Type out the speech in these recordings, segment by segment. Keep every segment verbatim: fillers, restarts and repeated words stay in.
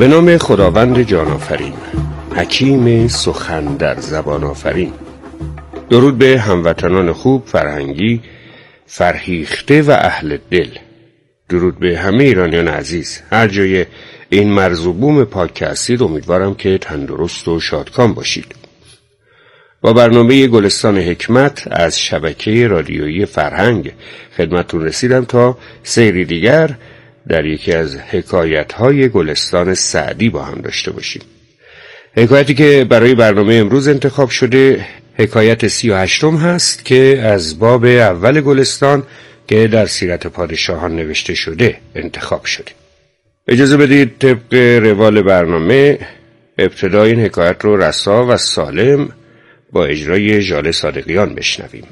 به نام خداوند جان آفرین، حکیم سخن در زبان آفرین. درود به هموطنان خوب، فرهنگی، فرهیخته و اهل دل. درود به همه ایرانیان عزیز هر جای این مرز و بوم پاک که هستید. امیدوارم که تندرست و شادکام باشید. با برنامه گلستان حکمت از شبکه رادیویی فرهنگ خدمتتون رسیدم تا سیری دیگر در یکی از حکایت‌های گلستان سعدی با هم داشته باشیم. حکایتی که برای برنامه امروز انتخاب شده حکایت سی و هشتم هست که از باب اول گلستان که در سیرت پادشاهان نوشته شده انتخاب شده. اجازه بدید طبق روال برنامه ابتدای این حکایت رو رسا و سالم با اجرای ژاله صادقیان بشنویم.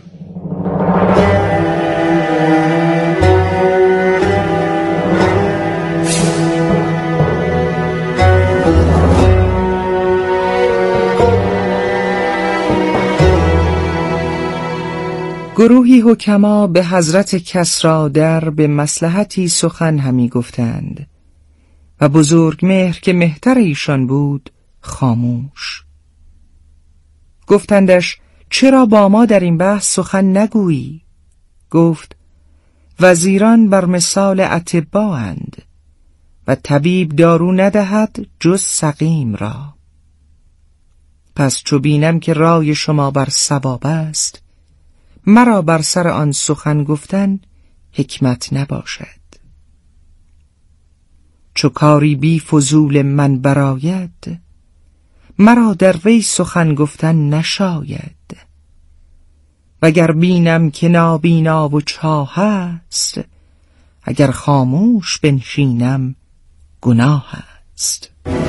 گروهی حکما به حضرت کسری در به مصلحتی سخن همی گفتند و بزرگ مهر که مهتر ایشان بود خاموش. گفتندش چرا با ما در این بحث سخن نگویی؟ گفت وزیران بر مثال اطبااند و طبیب دارو ندهد جز سقیم را. پس چو بینم که رای شما بر صواب است، مرا بر سر آن سخن گفتن حکمت نباشد. چو کاری بی فضول من براید، مرا در وی سخن گفتن نشاید. وگر بینم که نابینا و چاه است، اگر خاموش بنشینم گناه است.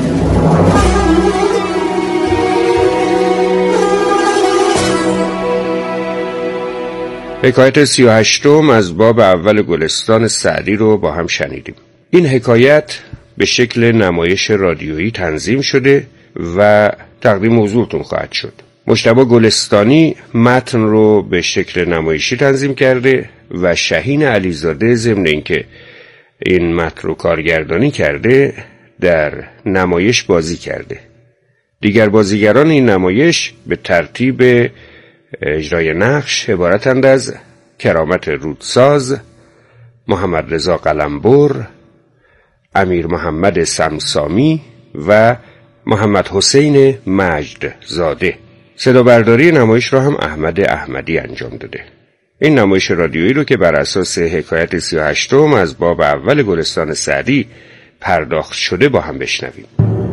حکایت سی و هشتم از باب اول گلستان سعدی رو با هم شنیدیم. این حکایت به شکل نمایش رادیویی تنظیم شده و تقدیم حضورتون خواهد شد. مجتبی گلستانی متن رو به شکل نمایشی تنظیم کرده و شهین علیزاده ضمن اینکه این متن رو کارگردانی کرده در نمایش بازی کرده. دیگر بازیگران این نمایش به ترتیب اجرای نقش عبارتند از کرامت رودساز، محمد رضا قلمبر، امیر محمد سمسامی و محمد حسین مجد زاده. صدا برداری نمایش را هم احمد احمدی انجام داده. این نمایش رادیویی رو که بر اساس حکایت سی و هشتم از باب اول گلستان سعدی پرداخت شده با هم بشنویم.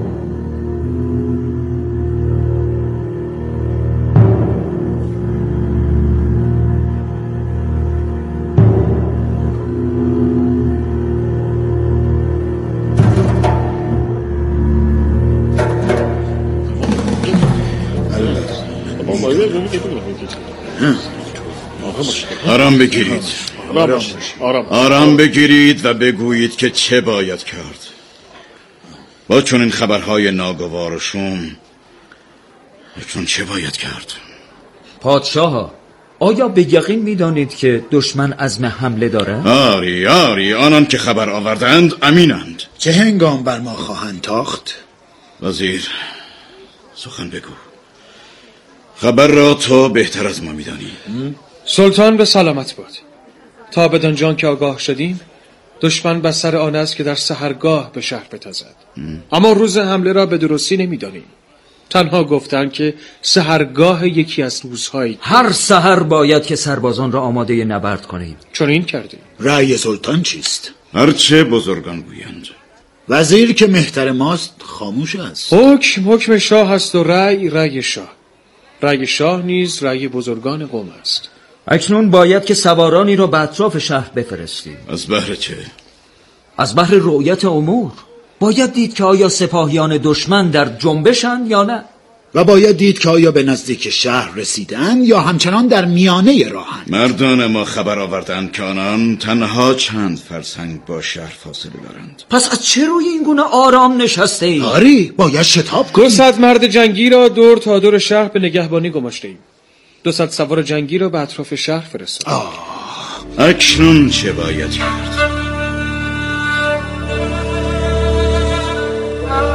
آرام بگیرید آرام بگیرید و بگویید که چه باید کرد. با چون این خبرهای ناگوارشون اکنون چه باید کرد؟ پادشاه، آیا به یقین می‌دانید که دشمن عزم حمله داره؟ آری آری آنان که خبر آوردند امینند. چه هنگام بر ما خواهند تاخت؟ وزیر سخن بگو. خبر را تو بهتر از ما می‌دانی. سلطان به سلامت باد. تا بدان جان که آگاه شدیم دشمن بر سر آن است که در سحرگاه به شهر بتازد. اما روز حمله را به درستی نمی‌دانیم. تنها گفتن که سحرگاه یکی از روزهایی هر سحر باید که سربازان را آماده نبرد کنیم. چون این کردیم. رأی سلطان چیست؟ هرچه بزرگان گویند. وزیر که مهتر ماست خاموش است. حکم حکم شاه است و رأی رأی شاه. رأی شاه نیز رأی بزرگان قوم است. اکنون باید که سوارانی را به اطراف شهر بفرستیم. از بهر چه؟ از بهر رؤیت امور. باید دید که آیا سپاهیان دشمن در جنبشند یا نه، و باید دید که آیا به نزدیک شهر رسیدن یا همچنان در میانه راهند. مردان ما خبر آوردند که آنان تنها چند فرسنگ با شهر فاصله دارند. پس از چه روی این گونه آرام نشسته ایم؟ آری باید شتاب کنیم. دو صد مرد جنگی را دور تا دور شهر به نگهبانی گماشته ایم. دو صد سوار جنگی را به اطراف شهر فرستادیم. اکنون چه باید کرد؟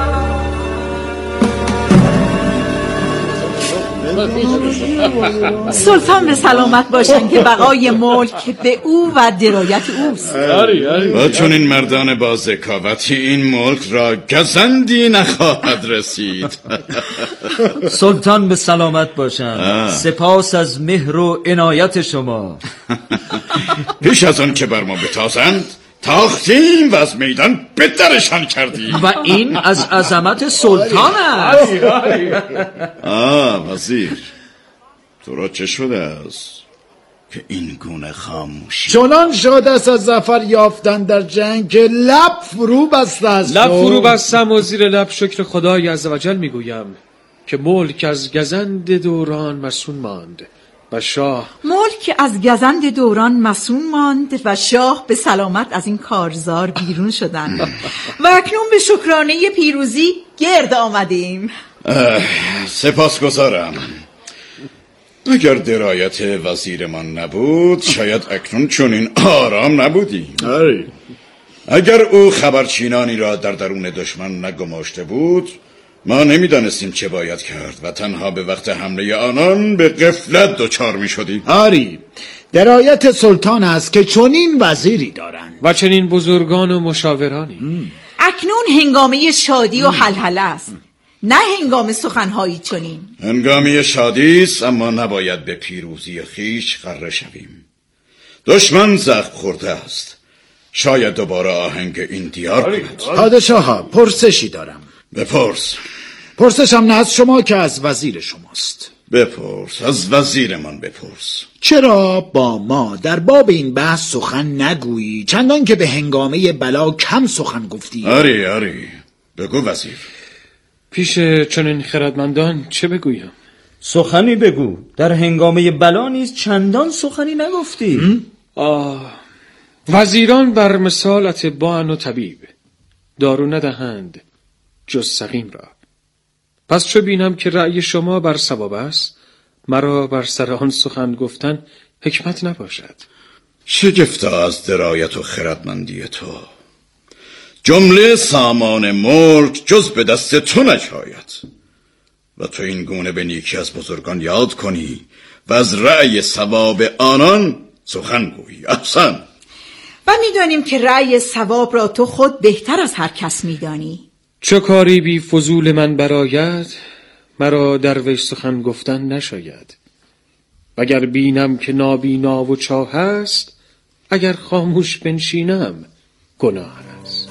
سلطان به سلامت باشن که بقای ملک به او و درایت اوست. با چون این مردان با ذکاوتی این ملک را گزندی نخواهد رسید. سلطان به سلامت باشن. سپاس از مهر و عنایت شما. پیش از آن که بر ما بتازند تاختیم و از میدان بدرشان کردیم. و این از عظمت سلطان است. آه وزیر، تو را چه شده است که این گونه خاموشی؟ چنان شده است از ظفر یافتن در جنگ که لب فرو بسته است. لب فرو بستم و زیر لب شکر خدای عزوجل میگویم که ملک از گزند دوران مسون ماند و شاه ملک از گزند دوران مسون ماند و شاه به سلامت از این کارزار بیرون شدند و اکنون به شکرانه پیروزی گرد آمدیم. سپاسگزارم. اگر درایت وزیرمان نبود شاید اکنون چنین آرام نبودیم. اگر او خبرچینانی را در درون دشمن نگماشته بود ما نمیدانستیم چه باید کرد و تنها به وقت حمله آنان به غفلت دچار می شدیم. آری، درایت سلطان است که چنین وزیری دارند و چنین بزرگان و مشاورانی. ام. اکنون هنگامه شادی و حلحله است، نه هنگام سخنهایی چنین. هنگامه شادی است، اما نباید به پیروزی خیش غره شویم. دشمن زخم خورده است، شاید دوباره آهنگ این دیار کند. پادشاها، پرسشی دارم. بپرس. پرسشم نه از شما که از وزیر شماست. بپرس، از وزیرمان بپرس. چرا با ما در باب این بحث سخن نگویی چندان که به هنگامه بلا کم سخن گفتی؟ آری آری، بگو وزیر. پیش چنین خردمندان چه بگویم؟ سخنی بگو. در هنگامه بلا نیز چندان سخنی نگفتی. آه، وزیران بر مثال اطباء و طبیب، دارو ندهند جز سقیم را. پس چو بینم که رأی شما بر صواب است، مرا بر سر آن سخن گفتن حکمت نباشد. شگفتا از درایت و خردمندی تو. جمله سامان ملک جز به دست تو نجاید و تو این گونه به نیکی از بزرگان یاد کنی و از رأی صواب آنان سخن گویی. احسن. و میدانیم که رأی صواب را تو خود بهتر از هر کس میدانی. چه کاری بی فضول من براید، مرا در وی سخن گفتن نشاید. اگر بینم که نابینا و چاه است، اگر خاموش بنشینم گناه است.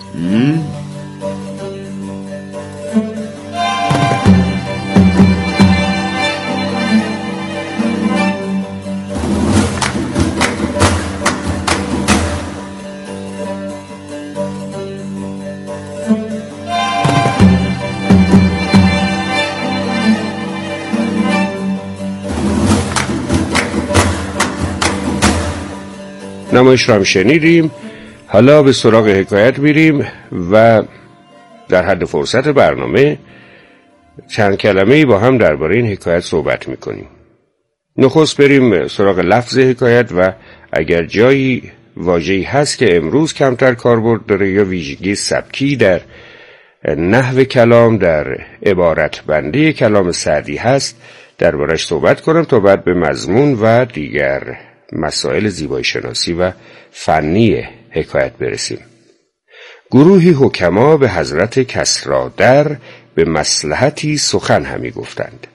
نمایش را هم شنیدیم. حالا به سراغ حکایت میریم و در حد فرصت برنامه چند کلمه‌ای با هم درباره این حکایت صحبت میکنیم. نخست بریم سراغ لفظ حکایت و اگر جایی واژه‌ای هست که امروز کمتر کاربرد داره یا ویژگی سبکی در نحو کلام، در عبارت بندی کلام سعدی هست، دربارش صحبت کنم تا بعد به مضمون و دیگر مسائل زیبایی شناسی و فنی حکایت برسیم. گروهی حکما به حضرت کسری در به مصلحتی سخن همی گفتند.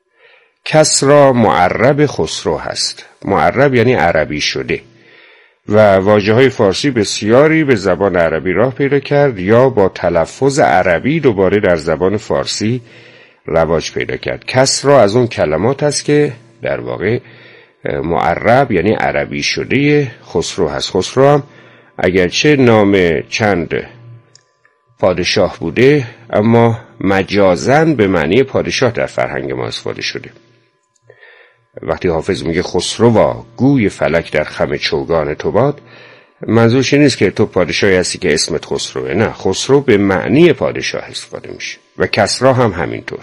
کسری معرب خسرو هست. معرب یعنی عربی شده و واژه‌های فارسی بسیاری به زبان عربی راه پیدا کرد یا با تلفظ عربی دوباره در زبان فارسی رواج پیدا کرد. کسری از اون کلمات است که در واقع معرب یعنی عربی شده خسرو هست. خسرو هم اگرچه نام چند پادشاه بوده اما مجازن به معنی پادشاه در فرهنگ ما استفاده شده. وقتی حافظ میگه خسروا گوی فلک در خم چوگان تو باد، منظورش نیست که تو پادشاهی هستی که اسمت خسروه. نه، خسرو به معنی پادشاه استفاده میشه و کسری هم همینطور.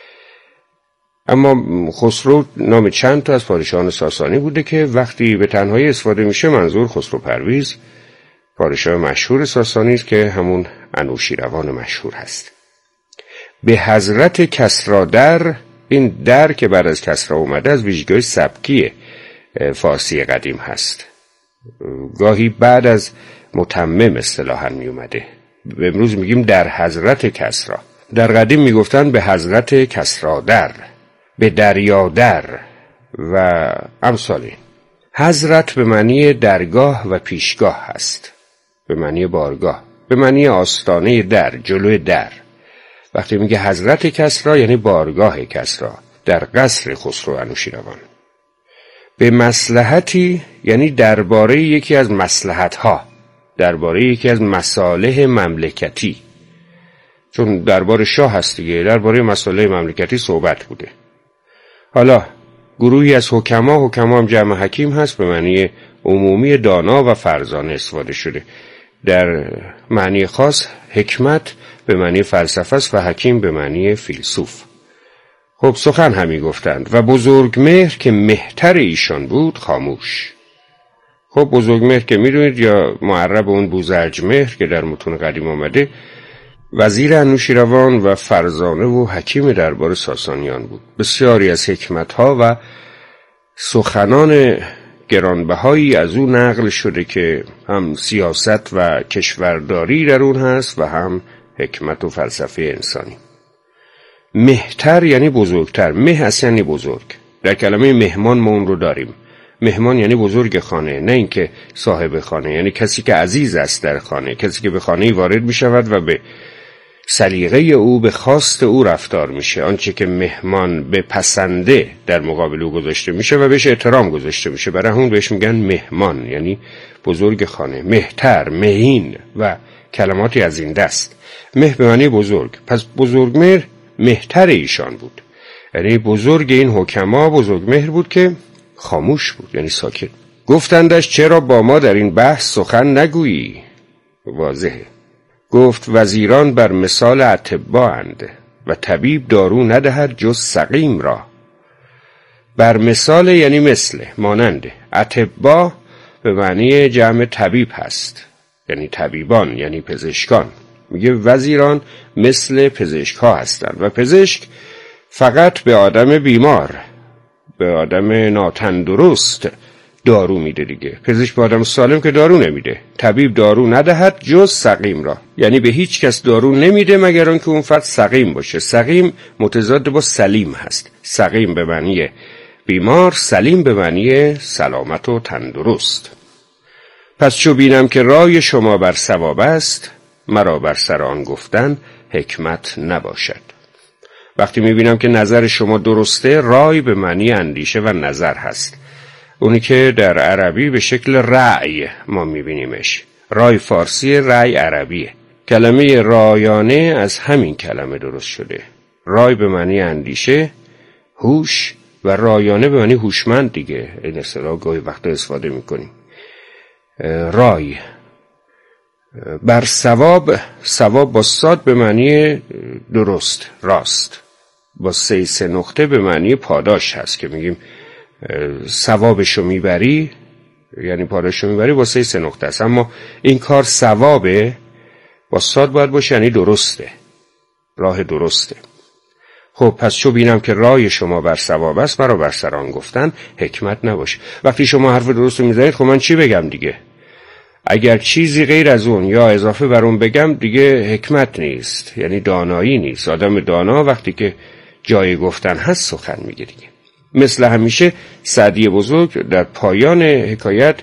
اما خسرو نام چند تا از پادشاهان ساسانی بوده که وقتی به تنهایی استفاده میشه منظور خسرو پرویز، پادشاه مشهور ساسانی است که همون انوشیروان مشهور هست. به حضرت کسری در این در که بعد از کسرا اومده از ویژگی سبکی فارسی قدیم هست. گاهی بعد از متمم اصطلاحاً می اومده. امروز میگیم در حضرت کسرا. در قدیم میگفتن به حضرت کسرا در، به دریا در و امثال. حضرت به معنی درگاه و پیشگاه هست، به معنی بارگاه، به معنی آستانه در، جلوی در. وقتی میگه حضرت کسرا یعنی بارگاه کسرا در قصر خسرو انوشیروان. به مصلحتی یعنی درباره یکی از مصلحت‌ها، درباره یکی از مصالح مملکتی، چون دربار شاه هست دیگه، درباره مصالح مملکتی صحبت بوده. حالا گروهی از حکما، حکما هم جمع حکیم هست، به معنی عمومی دانا و فرزانه استفاده شده. در معنی خاص حکمت به معنی فلسفه است و حکیم به معنی فیلسوف. خب سخن همی گفتند و بزرگمهر که مهتر ایشان بود خاموش. خب بزرگمهر که میدونید یا معرب اون بوزرجمهر که در متون قدیم آمده، وزیر انوشیروان و فرزانه و حکیم دربار ساسانیان بود. بسیاری از حکمتها و سخنان گرانبهایی از او نقل شده که هم سیاست و کشورداری در اون هست و هم حکمت و فلسفه انسانی. مهتر یعنی بزرگتر، مه اصلا یعنی بزرگ. در کلمه مهمان ما اون رو داریم. مهمان یعنی بزرگ خانه، نه اینکه صاحب خانه، یعنی کسی که عزیز است در خانه، کسی که به خانه وارد می شود و به سلیقه او، به خواست او رفتار میشه. آنچه که مهمان به پسنده در مقابل او گذاشته میشه و بهش احترام گذاشته میشه، برای همون بهش میگن مهمان، یعنی بزرگ خانه. مهتر، مهین و کلماتی از این دست. مه به معنی بزرگ، پس بزرگمهر مهتر ایشان بود، یعنی بزرگ این حکما بزرگمهر بود که خاموش بود، یعنی ساکت. گفتندش چرا با ما در این بحث سخن نگویی؟ واضحه. گفت وزیران بر مثال اطبا اند و طبیب دارو ندهد جز سقیم را. بر مثال یعنی مثل، ماننده. اطبا به معنی جمع طبیب هست، یعنی طبیبان، یعنی پزشکان. میگه وزیران مثل پزشک ها هستند و پزشک فقط به آدم بیمار، به آدم ناتندرست دارو میده دیگه. پزشک به آدم سالم که دارو نمیده. طبیب دارو ندهد جز سقیم را، یعنی به هیچ کس دارو نمیده مگر آنکه اون فرد سقیم باشه. سقیم متضاد با سلیم هست. سقیم به معنی بیمار، سلیم به معنی سلامت و تندرست. پس چو بینم که رای شما بر صواب است، مرا بر سر آن گفتن حکمت نباشد. وقتی میبینم که نظر شما درسته، رای به معنی اندیشه و نظر هست، اونی که در عربی به شکل رأی ما میبینیمش. رای فارسی، رأی عربیه. کلمه رایانه از همین کلمه درست شده. رای به معنی اندیشه، هوش، و رایانه به معنی هوشمند دیگه. این اصطلاح گاهی وقتا استفاده میکنیم. رای بر صواب، صواب با صاد به معنی درست، راست. با سه سه نقطه به معنی پاداش هست که میگیم ثوابشو میبری، یعنی پاداشو میبری، با سه سه نقطه است. اما این کار ثوابه، با صاد باید باشه، یعنی درسته، راه درسته. خب پس چو بینم که رای شما بر صواب است، مرا بر سر آن گفتن حکمت نباشه. وقتی شما حرف درست رو میزنید، خب من چی بگم دیگه؟ اگر چیزی غیر از اون یا اضافه بر اون بگم دیگه حکمت نیست، یعنی دانایی نیست. آدم دانا وقتی که جای گفتن هست سخن میگه دیگه. مثل همیشه سعدی بزرگ در پایان حکایت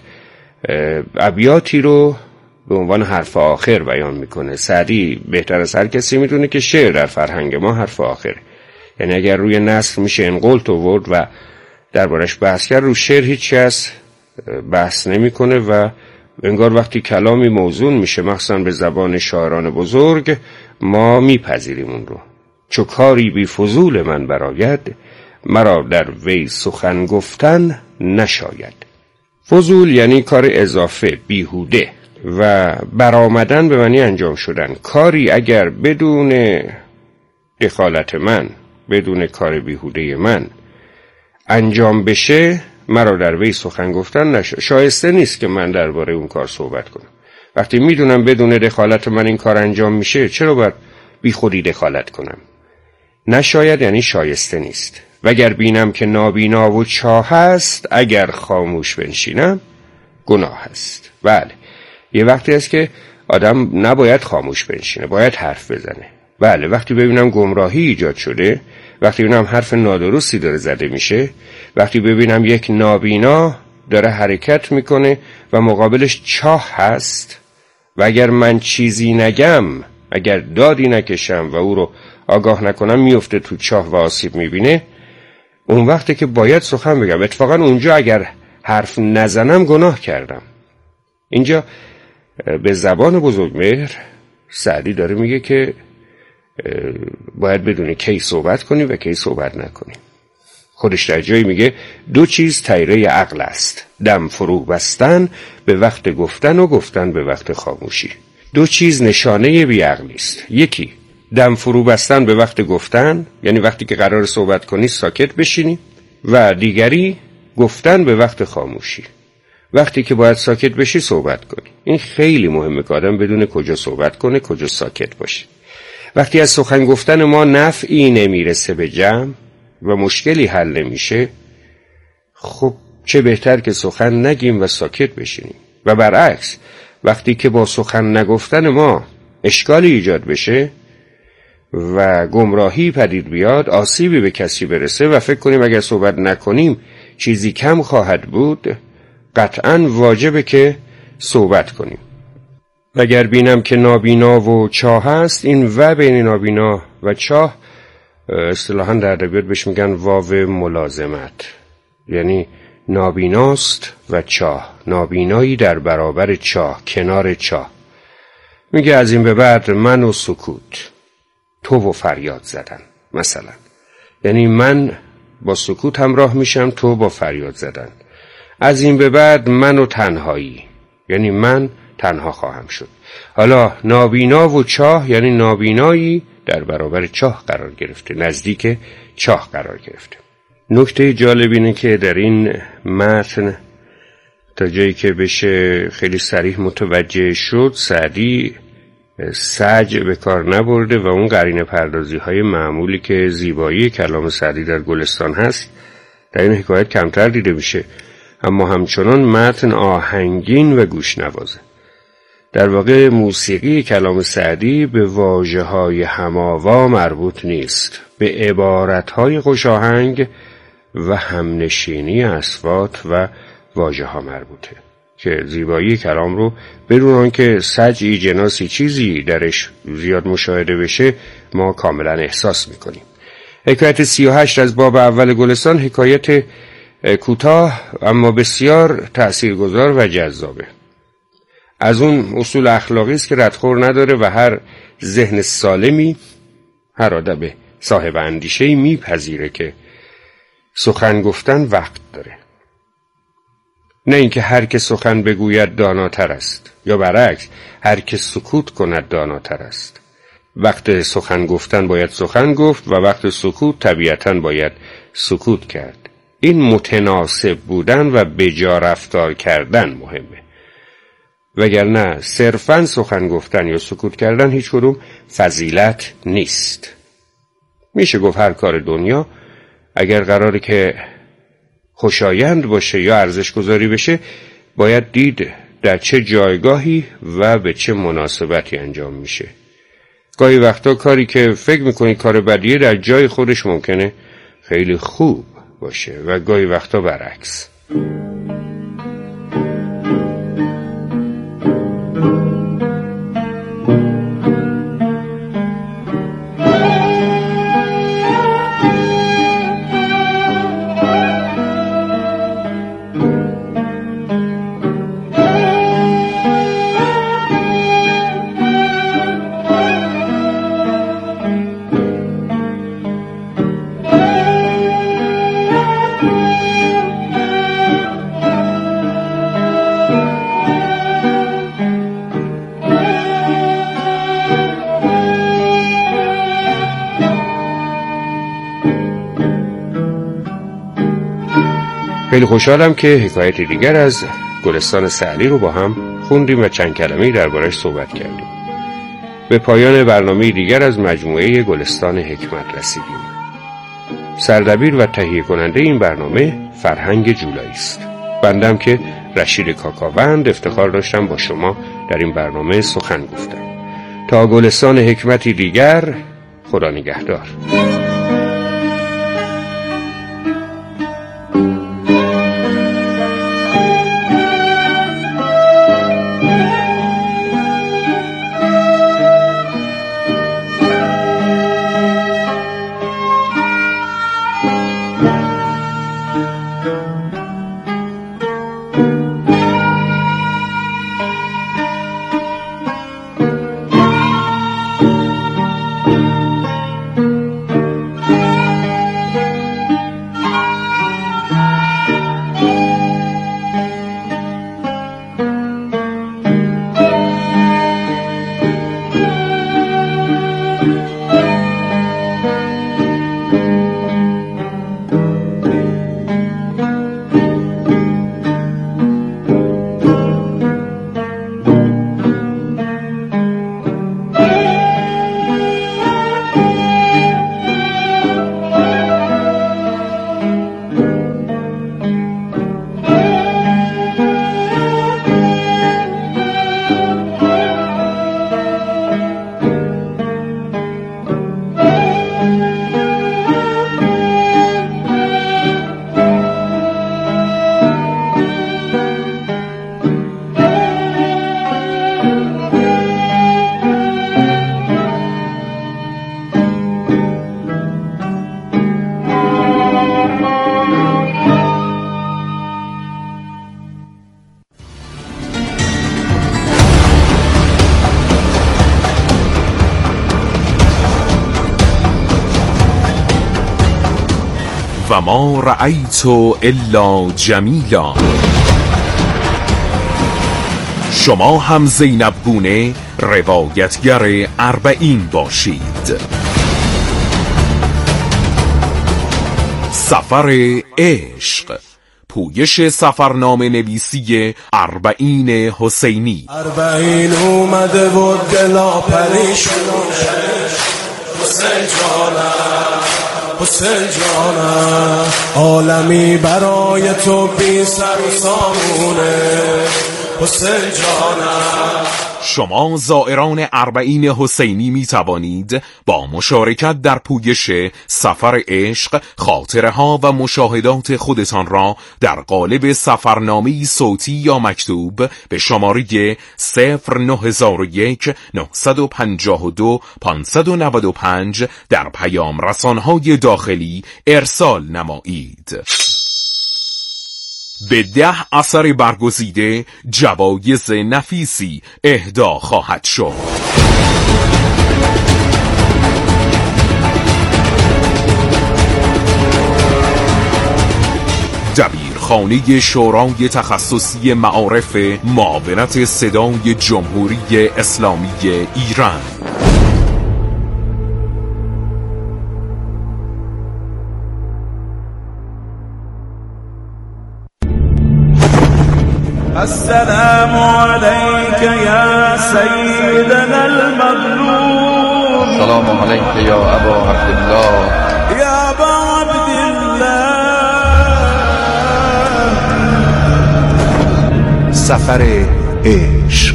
ابیاتی رو به عنوان حرف آخر بیان میکنه. سعدی بهتر از هر کسی میدونه که شعر در فرهنگ ما حرف آخر، یعنی اگر روی نثر میشه انقلت آورد و دربارش بحث کرد، رو شعر هیچ کس بحث نمیکنه و انگار وقتی کلامی موزون میشه، مخصوصا به زبان شاعران بزرگ، ما میپذیریم اون رو. چو کاری بی فضول من براید، مرا در وی سخن گفتن نشاید. فضول یعنی کار اضافه، بیهوده، و برآمدن به معنی انجام شدن. کاری اگر بدون دخالت من، بدون کار بیهوده من انجام بشه، مرا در وی سخن گفتن نشه. شایسته نیست که من درباره اون کار صحبت کنم. وقتی میدونم بدون دخالت من این کار انجام میشه، چرا باید بی خودی دخالت کنم؟ نشاید یعنی شایسته نیست. وگر بینم که نابینا و چاه است، اگر خاموش بنشینم گناه است. بله، یه وقتی است که آدم نباید خاموش بنشینه، باید حرف بزنه. بله، وقتی ببینم گمراهی ایجاد شده، وقتی ببینم حرف نادرستی داره زده میشه، وقتی ببینم یک نابینا داره حرکت میکنه و مقابلش چاه هست و اگر من چیزی نگم، اگر دادی نکشم و او رو آگاه نکنم، میفته تو چاه و آسیب میبینه، اون وقتی که باید سخن بگم. اتفاقا اونجا اگر حرف نزنم گناه کردم. اینجا به زبان بزرگمهر سعدی داره میگه که باید بدونی کی صحبت کنی و کی صحبت نکنی. خودش در جایی میگه دو چیز طیره عقل است، دم فرو بستن به وقت گفتن و گفتن به وقت خاموشی. دو چیز نشانه بیعقلی است. یکی دم فرو بستن به وقت گفتن، یعنی وقتی که قرار صحبت کنی ساکت بشینی، و دیگری گفتن به وقت خاموشی، وقتی که باید ساکت بشی صحبت کنی. این خیلی مهمه که آدم بدونه کجا صحبت کنه، کجا ساکت باشه. وقتی از سخن گفتن ما نفعی نمیرسه به جمع و مشکلی حل نمیشه، خب چه بهتر که سخن نگیم و ساکت بشینیم. و برعکس، وقتی که با سخن نگفتن ما اشکالی ایجاد بشه و گمراهی پدید بیاد، آسیبی به کسی برسه و فکر کنیم اگر صحبت نکنیم چیزی کم خواهد بود، قطعاً واجبه که صحبت کنیم. اگر بینم که نابینا و چاه هست، این و بین نابینا و چاه اصطلاحاً در ادبیات بهش میگن واو ملازمت، یعنی نابیناست و چاه، نابینایی در برابر چاه، کنار چاه. میگه از این به بعد من و سکوت، تو و فریاد زدن مثلا، یعنی من با سکوت همراه میشم، تو با فریاد زدن. از این به بعد من و تنهایی، یعنی من تنها خواهم شد. حالا نابینا و چاه، یعنی نابینایی در برابر چاه قرار گرفته، نزدیک چاه قرار گرفته. نکته جالب اینه که در این متن تا جایی که بشه خیلی صریح متوجه شد، سعدی سج به کار نبرده و اون قرینه پردازی های معمولی که زیبایی کلام سعدی در گلستان هست در این حکایت کمتر دیده میشه، اما همچنان متن آهنگین و گوش نوازه. در واقع موسیقی کلام سعدی به واژه های هماوا مربوط نیست، به عبارت های خوش آهنگ و همنشینی اصوات و واژه ها مربوطه که زیبایی کلام رو بدون آنکه سجعی جناسی چیزی درش زیاد مشاهده بشه ما کاملا احساس میکنیم. حکایت سی و هشت از باب اول گلستان حکایت کوتاه اما بسیار تأثیرگذار و جذابه. از اون اصول اخلاقی است که ردخور نداره و هر ذهن سالمی، هر آدم صاحب اندیشه‌ای میپذیره که سخن گفتن وقت داره. نه اینکه هر که سخن بگوید داناتر است، یا برعکس هر که سکوت کند داناتر است. وقت سخن گفتن باید سخن گفت و وقت سکوت طبیعتاً باید سکوت کرد. این متناسب بودن و بجا رفتار کردن مهمه، وگرنه صرفاً سخن گفتن یا سکوت کردن هیچ کدوم فضیلت نیست. میشه گفت هر کار دنیا اگر قراره که خوشایند باشه یا ارزش گذاری بشه، باید دید در چه جایگاهی و به چه مناسبتی انجام میشه. گاهی وقتا کاری که فکر میکنی کار بدیه در جای خودش ممکنه خیلی خوب باشه و گاهی وقتا برعکس. خیلی خوشحالم که حکایت دیگر از گلستان سعدی رو با هم خوندیم و چند کلمه‌ای دربارش صحبت کردیم. به پایان برنامه دیگر از مجموعه گلستان حکمت رسیدیم. سردبیر و تهیه کننده این برنامه فرهنگ جولایی است. بندم که رشید کاکاوند افتخار داشتم با شما در این برنامه سخن گفتم. تا گلستان حکمتی دیگر، خدا نگهدار. و ما رأیت الا جمیلا. شما هم زینب گونه روایتگر اربعین باشید. سفر عشق، پویش سفرنامه نویسی اربعین حسینی. اربعین اومده و دلا پریشونه، حسین جانم حسین جانم، عالمی برای تو بی سر و سامونه، حسین جانم. شما زائران اربعین حسینی می توانید با مشارکت در پویش سفر عشق خاطره ها و مشاهدات خودتان را در قالب سفرنامه‌ای صوتی یا مکتوب به شماره صفر نه یک نه پنج دو پنج نه پنج در پیام رسانهای داخلی ارسال نمایید. به ده اثر برگزیده جوایز نفیسی اهدا خواهد شد. دبیرخانه شورای تخصصی معارف معاونت صدای جمهوری اسلامی ایران. السلام عليك يا سيدنا المظلوم. السلام عليك يا أبا عبد الله. يا أبا عبد الله. سفر عشق.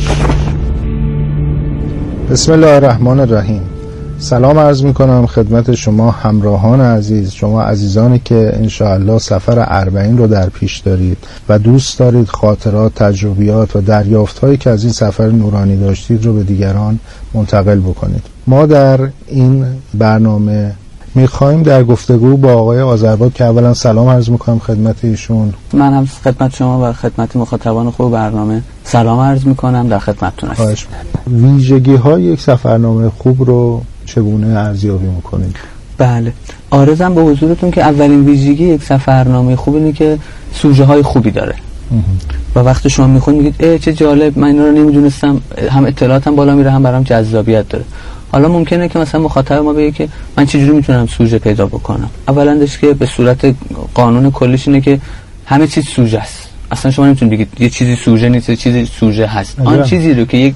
بسم الله الرحمن الرحیم. سلام عرض می کنم خدمت شما همراهان عزیز، شما عزیزانی که انشاءالله سفر اربعین رو در پیش دارید و دوست دارید خاطرات، تجربیات و دریافت‌هایی که از این سفر نورانی داشتید رو به دیگران منتقل بکنید. ما در این برنامه میخوایم در گفتگو با آقای آذرباد که اولا سلام عرض میکنم خدمت ایشون. من هم خدمت شما و خدمت مخاطبان خوب برنامه سلام عرض میکنم، در خدمتتون هستم. ویژگی های یک سفرنامه خوب رو چگونه ارزیابی میکنید؟ بله، عارضم به حضورتون که اولین ویژگی یک سفرنامه خوب اینه که سوژه های خوبی داره و وقتی شما میخونید میگید ای چه جالب، من اینا رو نمیدونستم، هم اطلاعاتم بالا میره هم برام جذابیت داره. حالا ممکنه که مثلا مخاطب ما بگه که من چجوری میتونم سوژه پیدا بکنم؟ اولندش که به صورت قانون کلیش اینه که همه چیز سوژه است. اصلا شما نمیتونید بگید یه چیزی سوژه نیست، یه چیزی سوژه هست. آن چیزی رو که یک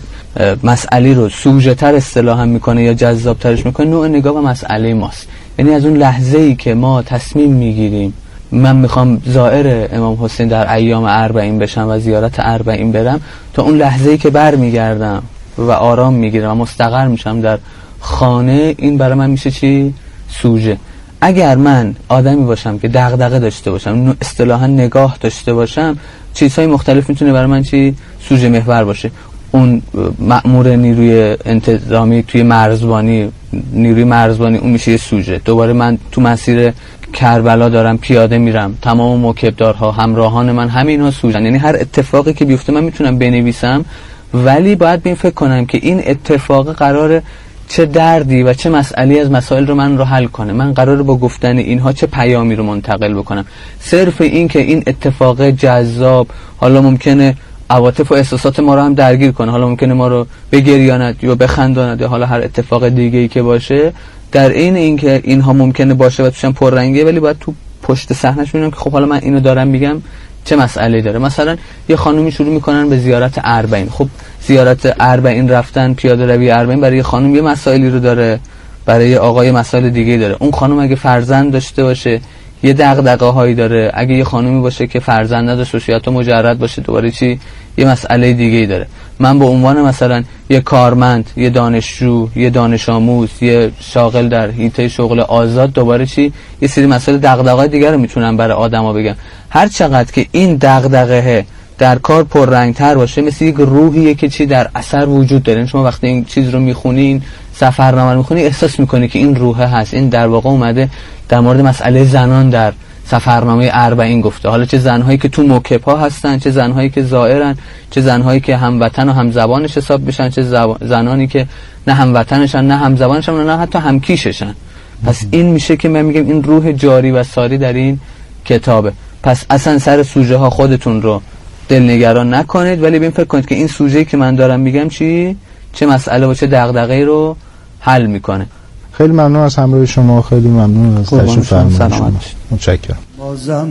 مسئله رو سوژه تر اصطلاحا میکنه یا جذاب ترش میکنه نوع نگاه و مسئله ماست. یعنی از اون لحظه ای که ما تصمیم میگیریم من میخوام زائر امام حسین در ایام اربعین بشم و زیارت اربعین برم، تا اون لحظه ای که برمیگردم و آرام میگیرم و مستقر میشم در خانه، این برای من میشه چی؟ سوژه. اگر من آدمی باشم که دغدغه داشته باشم، اصطلاحا نگاه داشته باشم، چیزهای مختلف میتونه برای من چی؟ سوژه محور باشه. اون مأمور نیروی انتظامی توی مرزبانی، نیروی مرزبانی، اون میشه یه سوژه. دوباره من تو مسیر کربلا دارم پیاده میرم، تمام موکبدارها همراهان من همینها سوژن. یعنی هر اتفاقی که بیفته من میتونم بنویسم، ولی باید بین فکر کنم که این اتفاق قراره چه دردی و چه مسئله از مسائل رو من رو حل کنه، من قراره با گفتن اینها چه پیامی رو منتقل بکنم. صرف این که این اتفاق جذاب حالا ممکنه عواطف و احساسات ما رو هم درگیر کنه، حالا ممکنه ما رو بگریاند یا بخنداند یا حالا هر اتفاق دیگه ای که باشه، در این اینکه اینها ممکنه باشه و توشم پررنگه، ولی باید تو پشت صحنه‌اش ببینم که خب حالا من اینو دارم میگم چه مسئله داره. مثلا یه خانومی شروع میکنن به زیارت اربعین. خب زیارت اربعین رفتن، پیاده روی اربعین برای یه خانم یه مسائلی رو داره، برای آقای مسائل دیگه داره. اون خانم اگه فرزند داشته باشه یه دغدغه هایی داره، اگه یه خانومی باشه که فرزند نداشته باشه یا تو مجرد باشه دوباره چی؟ یه مسئله دیگه داره. من به عنوان مثلا یه کارمند، یه دانشجو، یه دانش آموز، یه شاغل در حیطه شغل آزاد دوباره چی؟ یه سری مسائل دغدغه‌های دیگه رو میتونم برای آدما بگم. هر چقدر که این دغدغه در کار پررنگ‌تر باشه، مثل یک روحیه که چی در اثر وجود داره. شما وقتی این چیز رو میخونین، سفرنامه رو میخونی، احساس میکنی که این روحه هست. این در واقع اومده در مورد مسئله زنان در سفرنامه اربعین گفته. حالا چه زنهایی که تو موکب‌ها هستن، چه زنهایی که زائرن، چه زنهایی که هموطن و همزبانش حساب بشن، چه زنانی که نه هموطنشن نه همزبانشن نه حتی همکیششن. پس این میشه که من میگم این روح جاری و ساری در این کتابه. پس اصلا سر سوژه ها خودتون رو دلنگران نکنید، ولی ببین فکر کنید که این سوژه‌ای که من دارم میگم چی، چه مسئله و چه دغدغه‌ای رو حل میکنه. خیلی ممنون از همراهی شما، خیلی ممنون از تشریف فرمایید شما. متشکرم. بازم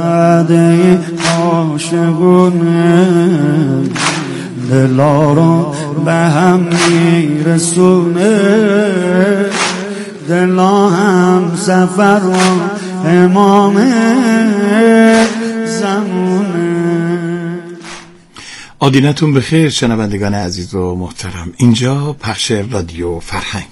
وعده عاشقونه دلا رو به هم میرسونه، دلا هم سفر و امام زمونه. آدینتون بخیر شنوندگان عزیز و محترم، اینجا پخش رادیو فرهنگ.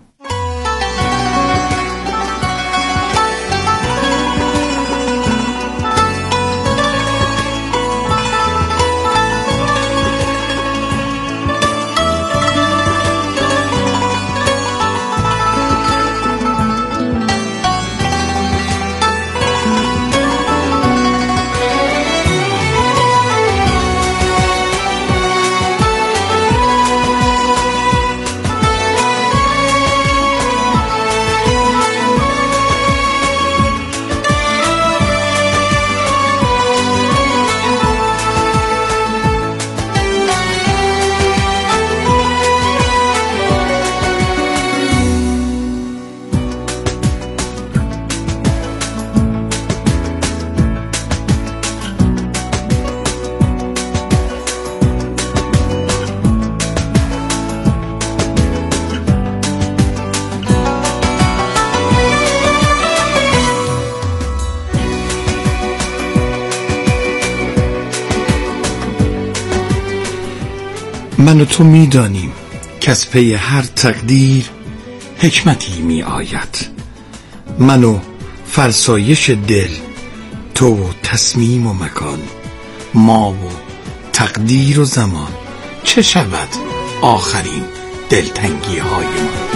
من و تو میدانیم که از پی هر تقدیر حکمتی می آید. من و فرسایش دل، تو و تصمیم و مکان، ما و تقدیر و زمان، چه شود آخرین دلتنگی های ما.